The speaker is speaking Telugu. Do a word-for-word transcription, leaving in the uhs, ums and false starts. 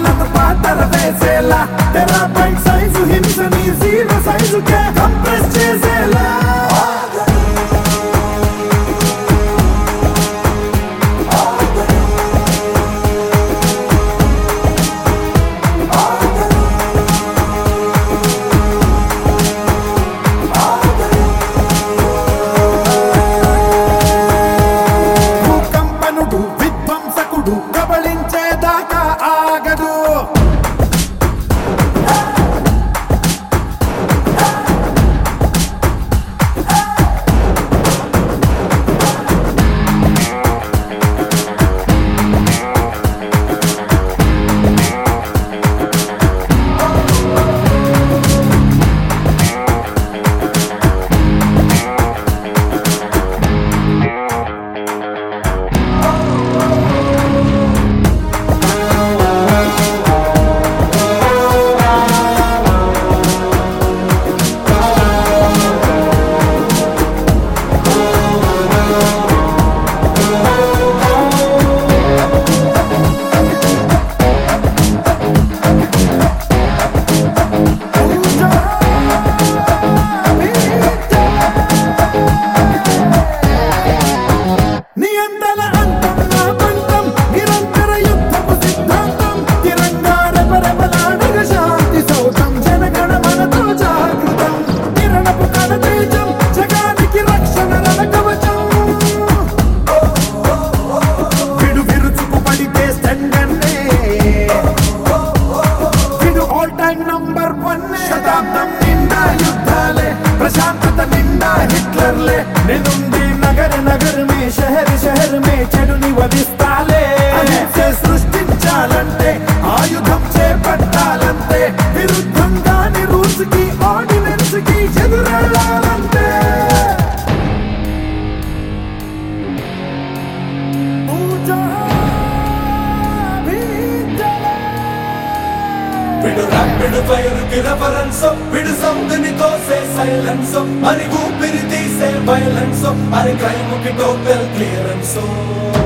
నన్ను పాతర వేసేలా తెరా పాయింట్ సైజు హింసని జీరో సైజుకే కంప్రెస్ చేసేలా కబళించేదాకా ఆగదు శతాబ్దం నిండా యుద్ధాలే ప్రశాంతత నిండా హిట్లర్లే నేనుంది నగర నగర మే షహర్ షహర్ మే చెడుని వధిస్తాలే అహింసే సృష్టించాలంటే ఆయుధం చేపట్టాలంటే విరుద్ధంగాని రూల్స్ కి ఆర్డినెన్స్ కి ఎదురెళ్ళాలంటే విడు రాపిడు ఫైర్ కి రెఫరెన్స్ విడు సౌండ్ని తోసే సైలెన్స్ మరి ఊపిరి తీసే వైలెన్స్ మరి క్రైమ్ కి టోటల్ క్లియరెన్స్